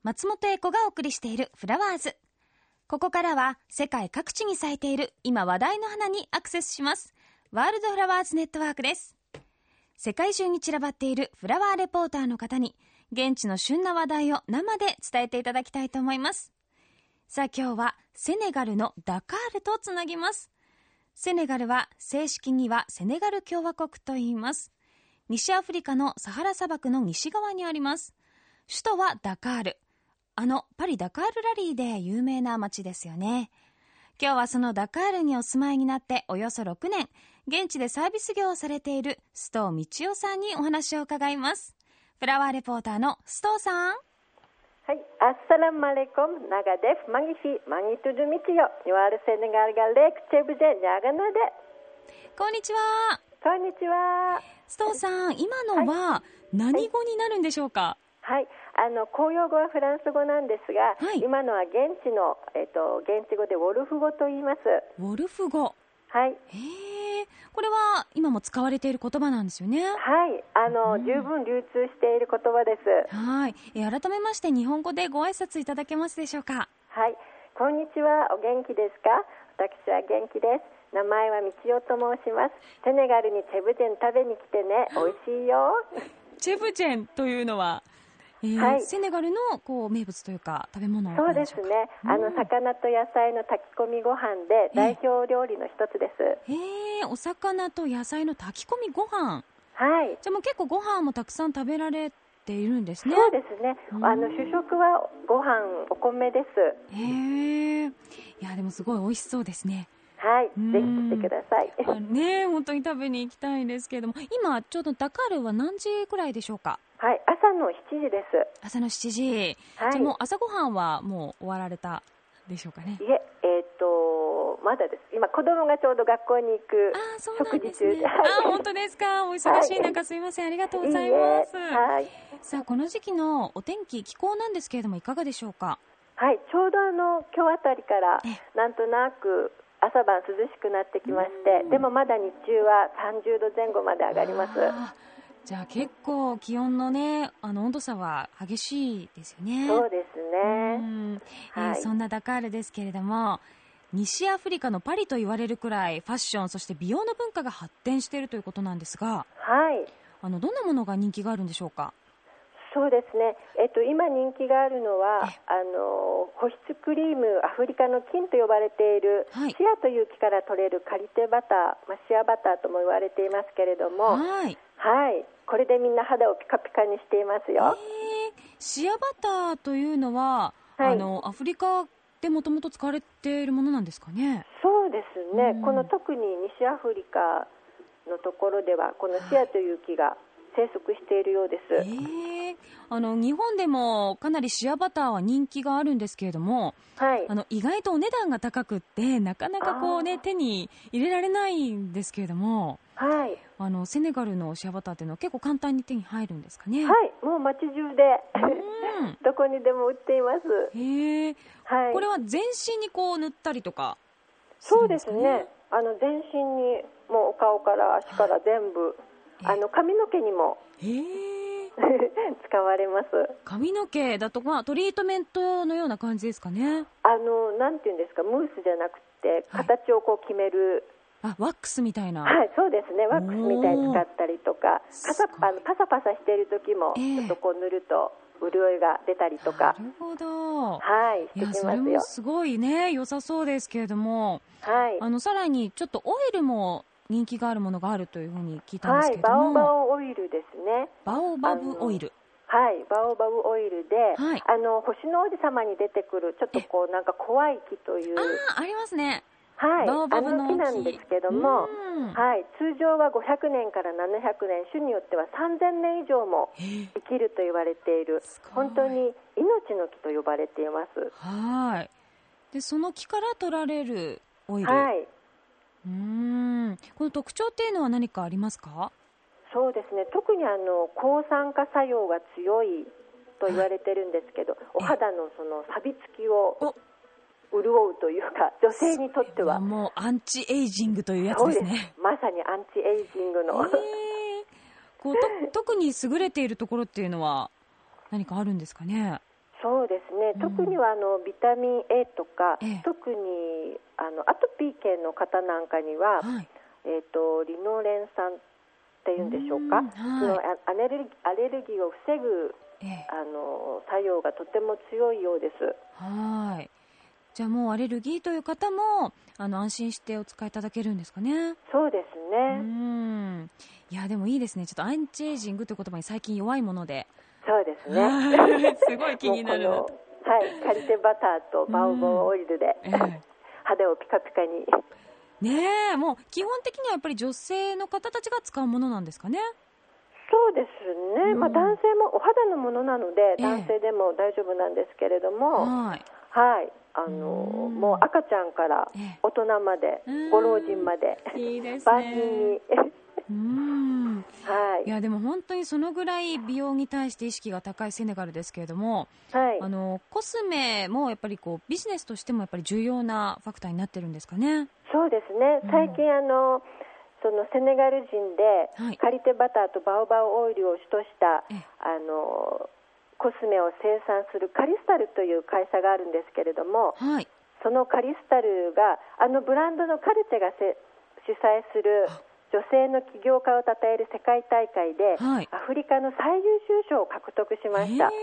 松本英子がお送りしているフラワーズ。ここからは世界各地に咲いている今話題の花にアクセスします。ワールドフラワーズネットワークです。世界中に散らばっているフラワーレポーターの方に現地の旬な話題を生で伝えていただきたいと思います。さあ今日はセネガルのダカールとつなぎます。セネガルは正式にはセネガル共和国と言います。西アフリカのサハラ砂漠の西側にあります。首都はダカール。パリダカールラリーで有名な街ですよね。今日はそのダカールにお住まいになっておよそ6年、現地でサービス業をされている須藤道夫さんにお話を伺います。フラワーレポーターの須藤さん。 はい、アッサラムアレイコム、ナガデフ、マギフィ、マギトゥドゥミチヨ、ニワールセネガルガレクチェブジェ、ニャガナデ。 こんにちは。 こんにちは。 須藤さん、今のは何語になるんでしょうか？ はい、公用語はフランス語なんですが、はい、今のは現地の、現地語でウォルフ語と言います。 ウォルフ語。 はい。 これは今も使われている言葉なんですよね。 はい、十分流通している言葉です。 はい。改めまして日本語でご挨拶いただけますでしょうか？ はい、こんにちは、お元気ですか？私は元気です。名前は道夫と申します。セネガルにチェブジェン食べに来てね、美味しいよ。 チェブジェンというのは、はい、セネガルの名物というか食べ物なんでしょうか？そうですね、魚と野菜の炊き込みご飯で代表料理の一つです。 お魚と野菜の炊き込みご飯。 はい。 じゃあもう結構ご飯もたくさん食べられているんですね。 そうですね、主食はご飯、お米です。 いやでもすごい美味しそうですね。 はい、ぜひ来てください。 本当に食べに行きたいんですけれども、今ちょうどダカールは何時くらいでしょうか？ はい、朝の7時です。 朝の7時、はい、じゃあもう朝ごはんはもう終わられたでしょうかね？ いえ、まだです。今子供がちょうど学校に行く食事中で。 本当ですか？お忙しい中、すいません、ありがとうございます。 はい。 さあこの時期のお天気、気候なんですけれどもいかがでしょうか？ はい、ちょうど今日あたりからなんとなく朝晩涼しくなってきまして、でもまだ日中は30度前後まで上がります。 じゃあ結構気温のね、温度差は激しいですよね。 そうですね。 そんなダカールですけれども、西アフリカのパリと言われるくらいファッション、そして美容の文化が発展しているということなんですが、 はい。 どんなものが人気があるんでしょうか？ そうですね、今人気があるのは保湿クリーム、アフリカの金と呼ばれている、シアという木から取れるカリテバター、シアバターとも言われていますけれども、はい、これでみんな肌をピカピカにしていますよ。 シアバターというのは、アフリカでもともと使われているものなんですかね？ そうですね、この特に西アフリカのところではこのシアという木が生息しているようです。 日本でもかなりシアバターは人気があるんですけれども、意外とお値段が高くってなかなか手に入れられないんですけれども、セネガルのシアバターっていうのは結構簡単に手に入るんですかね？ はい、もう街中でどこにでも売っています。 これは全身に塗ったりとかすそるんですかね？ うですね、全身にもうお顔から足から全部、髪の毛にも使われます。 髪の毛だとトリートメントのような感じですかね？ なんていうんですか、ムースじゃなくて形を決める、 ワックスみたいな。 はい、そうですね、ワックスみたいに使ったりとか、パサパサしている時もちょっと塗ると潤いが出たりとか。 なるほど。 してきますよ。 それもすごいね、良さそうですけれども、さらにちょっとオイルも人気があるものがあるというふうに聞いたんですけれども、 バオバブオイルですね。 バオバブオイル。 バオバブオイルで、星の王子様に出てくるちょっとなんか怖い木という、 ありますね。 バオバブの木なんですけども、通常は500年から700年、種によっては3000年以上も生きると言われている、本当に命の木と呼ばれています。 でその木から取られるオイル、この特徴っていうのは何かありますか？ そうですね、特に抗酸化作用が強いと言われてるんですけど、お肌のその錆びつきを潤うというか、女性にとってはもうアンチエイジングというやつですね。 そうです、まさにアンチエイジングの、 特に優れているところっていうのは何かあるんですかね？ そうですね、特にはビタミン A とか、特にアトピー系の方なんかには、はい、リノレン酸っていうんでしょうか、そのアレルギーを防ぐ、作用がとても強いようです。 はい。じゃあもうアレルギーという方も安心してお使いいただけるんですかね。 そうですね。 いやでもいいですね。ちょっとアンチエイジングという言葉に最近弱いもので。 そうですね。 すごい気になるなと。 はい、カリテバターとバオバオオイルで、肌をピカピカに。 ねえ、もう基本的にはやっぱり女性の方たちが使うものなんですかね。 そうですね。まあ男性もお肌のものなので、男性でも大丈夫なんですけれども、はい。もう赤ちゃんから大人まで、ご老人まで、 いいですね。 万人に。 はい、いやでも本当にそのぐらい美容に対して意識が高いセネガルですけれども、はい、コスメもやっぱりこうビジネスとしてもやっぱり重要なファクターになってるんですかね。 そうですね。最近そのセネガル人で、カリテバターとバオバオオイルを主としたコスメを生産するカリスタルという会社があるんですけれども、はい、そのカリスタルがブランドのカルテが主催する女性の起業家を称える世界大会で、はい、アフリカの最優秀賞を獲得しました。はい、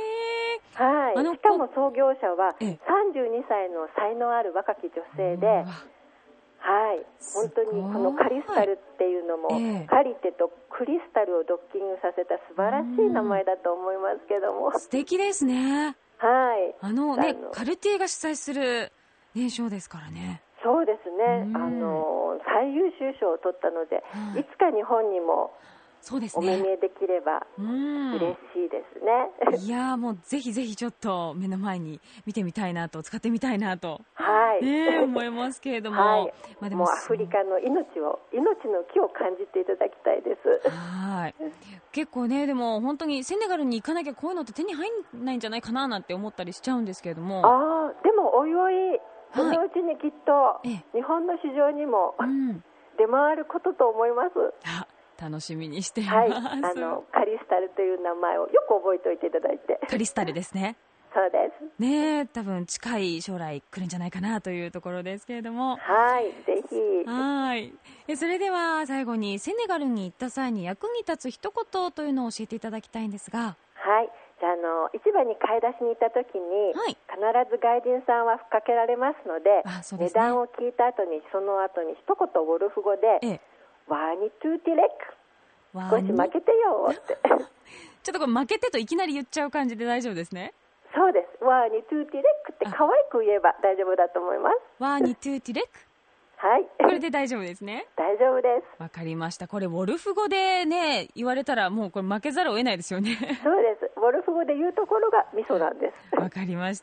しかも創業者は32歳の才能ある若き女性で、はい、本当にこのカリスタルっていうのも、カリテとクリスタルをドッキングさせた素晴らしい名前だと思いますけども。 素敵ですね。はい。カルティエが主催する賞ですからね。 そうですね。最優秀賞を取ったので、いつか日本にもお目見えできれば嬉しいですね。 いやもうぜひぜひちょっと目の前に見てみたいなと、使ってみたいなと、思いますけれども、 はい、もうアフリカの命の木を感じていただきたいです。 はい。結構ね、でも本当にセネガルに行かなきゃこういうのって手に入んないんじゃないかななんて思ったりしちゃうんですけれども。 でもおいおいそのうちにきっと日本の市場にも出回ることと思います。 楽しみにしています。 カリスタルという名前をよく覚えておいていただいて。 カリスタルですね。 そうですね。多分近い将来来るんじゃないかなというところですけれども。 はい、ぜひ。 はい。それでは最後にセネガルに行った際に役に立つ一言というのを教えていただきたいんですが。 はい。じゃあ市場に買い出しに行った時に、必ず外人さんは吹っかけられますので、値段を聞いた後にその後に一言ウォルフ語で、ワーニトゥーティレック、少し負けてよってちょっとこれ負けてといきなり言っちゃう感じで大丈夫ですね。 そうです。ワーニトゥーティレックって可愛く言えば大丈夫だと思います。 ワーニトゥーティレック、はい、これで大丈夫ですね。 大丈夫です。 わかりました。これウォルフ語でね言われたらもうこれ負けざるを得ないですよね。 そうです。ウォルフ語で言うところがミソなんです。 わかりました。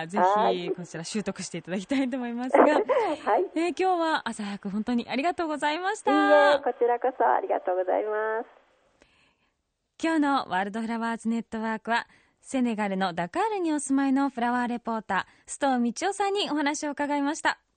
ぜひこちら習得していただきたいと思いますが、はい、今日は朝早く本当にありがとうございました。 いいえ、こちらこそありがとうございます。 今日のワールドフラワーズネットワークはセネガルのダカールにお住まいのフラワーレポーター須藤道夫さんにお話を伺いました。